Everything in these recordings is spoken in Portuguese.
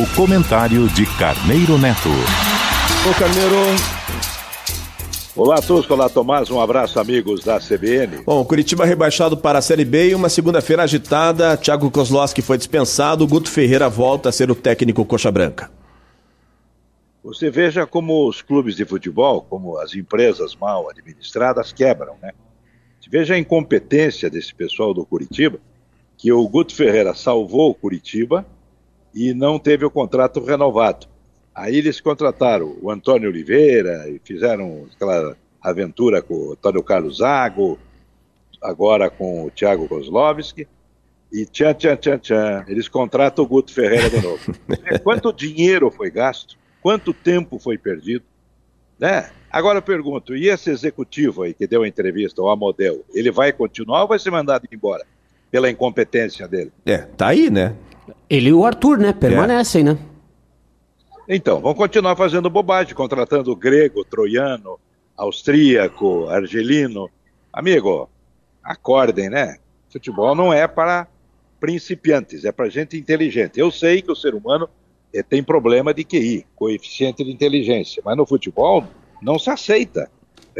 comentário de Carneiro Neto. Ô Carneiro. Olá a todos, olá Tomás, um abraço amigos da CBN. Bom, Curitiba rebaixado para a Série B e uma segunda-feira agitada. Thiago Kozlowski foi dispensado, Guto Ferreira volta a ser o técnico coxa branca. Você veja como os clubes de futebol, como as empresas mal administradas quebram, né? Você veja a incompetência desse pessoal do Curitiba, que o Guto Ferreira salvou o Curitiba e não teve o contrato renovado. Aí eles contrataram o Antônio Oliveira e fizeram aquela aventura com o Antônio Carlos Zago, agora com o Thiago Kozlowski, e eles contratam o Guto Ferreira de novo. Quanto dinheiro foi gasto? Quanto tempo foi perdido? Né? Agora eu pergunto, e esse executivo aí que deu a entrevista, o Amodeu, ele vai continuar ou vai ser mandado embora? Pela incompetência dele. Tá aí, né? Ele e o Arthur, né? Permanecem, né? Então, vão continuar fazendo bobagem, contratando grego, troiano, austríaco, argelino. Amigo, acordem, né? Futebol não é para principiantes, é para gente inteligente. Eu sei que o ser humano tem problema de QI, coeficiente de inteligência, mas no futebol não se aceita.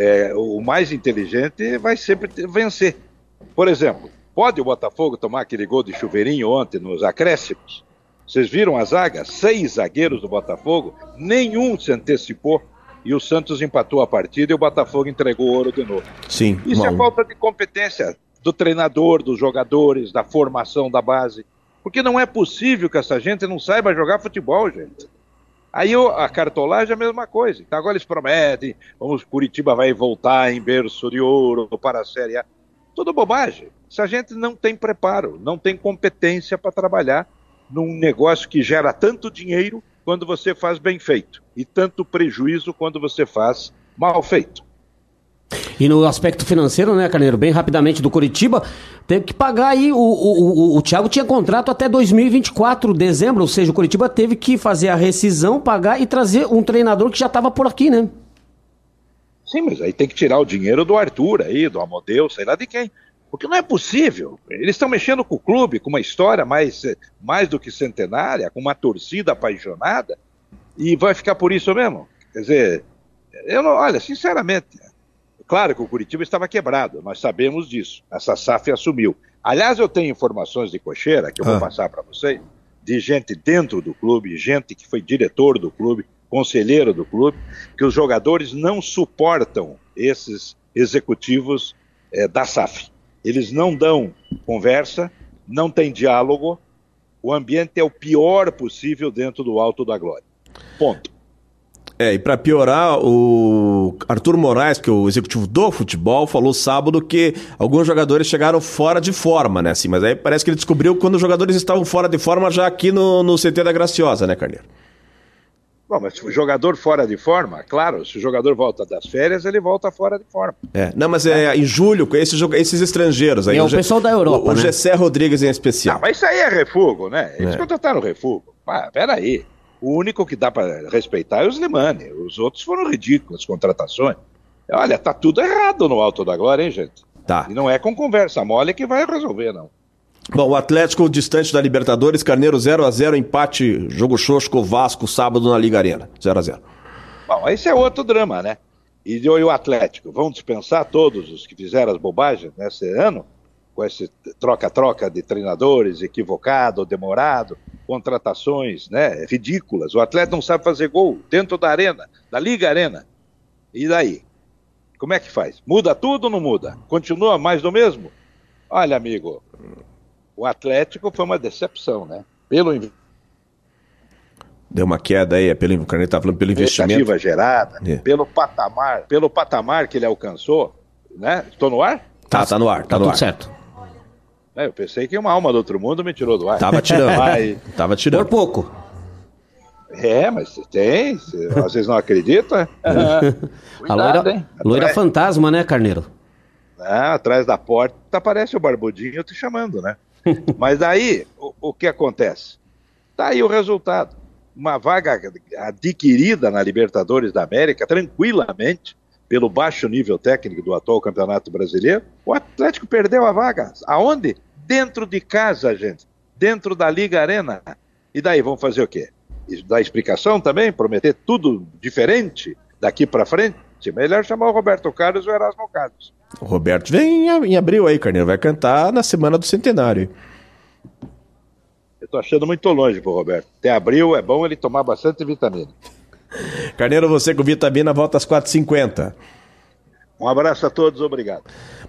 O mais inteligente vai sempre vencer. Por exemplo, pode o Botafogo tomar aquele gol de chuveirinho ontem nos acréscimos? Vocês viram a zaga? 6 zagueiros do Botafogo, nenhum se antecipou e o Santos empatou a partida e o Botafogo entregou o ouro de novo. Sim. Isso é falta de competência do treinador, dos jogadores, da formação da base. Porque não é possível que essa gente não saiba jogar futebol, gente. Aí a cartolagem é a mesma coisa. Então agora eles prometem, Curitiba vai voltar em berço de ouro para a Série A. Tudo bobagem. Essa gente não tem preparo, não tem competência para trabalhar num negócio que gera tanto dinheiro quando você faz bem feito e tanto prejuízo quando você faz mal feito. E no aspecto financeiro, né, Carneiro, bem rapidamente do Curitiba, teve que pagar aí, o Thiago tinha contrato até 2024, dezembro, ou seja, o Curitiba teve que fazer a rescisão, pagar e trazer um treinador que já estava por aqui, né? Sim, mas aí tem que tirar o dinheiro do Arthur aí, do Amodeu, sei lá de quem. Porque não é possível. Eles estão mexendo com o clube, com uma história mais do que centenária, com uma torcida apaixonada, e vai ficar por isso mesmo? Quer dizer, olha, sinceramente, claro que o Curitiba estava quebrado, nós sabemos disso. Essa SAF assumiu. Aliás, eu tenho informações de cocheira, que eu vou passar para vocês, de gente dentro do clube, gente que foi diretor do clube, conselheiro do clube, que os jogadores não suportam esses executivos da SAF. Eles não dão conversa, não tem diálogo, o ambiente é o pior possível dentro do Alto da Glória. Ponto. E para piorar, o Arthur Moraes, que é o executivo do futebol, falou sábado que alguns jogadores chegaram fora de forma, né? Assim, mas aí parece que ele descobriu quando os jogadores estavam fora de forma já aqui no CT da Graciosa, né, Carneiro? Bom, mas o jogador fora de forma, claro, se o jogador volta das férias, ele volta fora de forma. Não, mas em julho, esses estrangeiros aí. É o pessoal da Europa, o né? Gessé Rodrigues em especial. Mas isso aí é refugo, né? Eles contrataram refugo. Peraí. O único que dá para respeitar é o Slimani. Os outros foram ridículas, contratações. Olha, tá tudo errado no Alto da Glória, hein, gente? Tá. E não é com conversa mole que vai resolver, não. Bom, o Atlético distante da Libertadores, Carneiro 0-0, empate, jogo xoxo com o Vasco, sábado na Liga Arena, 0-0. Bom, esse é outro drama, né? E o Atlético, vão dispensar todos os que fizeram as bobagens nesse ano, com esse troca-troca de treinadores, equivocado, demorado, contratações, né, ridículas. O Atlético não sabe fazer gol dentro da arena, da Liga Arena. E daí? Como é que faz? Muda tudo ou não muda? Continua mais do mesmo? Olha, amigo, o Atlético foi uma decepção, né? Deu uma queda aí, o Carneiro está falando pelo investimento. Expectativa gerada, pelo patamar que ele alcançou, né? Estou no ar? Tá no ar, tá tudo certo. Eu pensei que uma alma do outro mundo me tirou do ar. Tava tirando. Tava tirando. Por pouco. Mas tem, vocês não acreditam? Cuidado, hein? Loira fantasma, né, Carneiro? Atrás da porta aparece o barbudinho te chamando, né? Mas daí, o que acontece? Tá aí o resultado. Uma vaga adquirida na Libertadores da América, tranquilamente, pelo baixo nível técnico do atual Campeonato Brasileiro, o Atlético perdeu a vaga. Aonde? Dentro de casa, gente. Dentro da Liga Arena. E daí, vamos fazer o quê? dar explicação também, prometer tudo diferente daqui para frente, melhor chamar o Roberto Carlos e o Erasmo Carlos. O Roberto vem em abril aí, Carneiro, vai cantar na semana do centenário. Eu tô achando muito longe pro Roberto. Até abril é bom ele tomar bastante vitamina. Carneiro, você com vitamina volta às 4h50. Um abraço a todos, obrigado.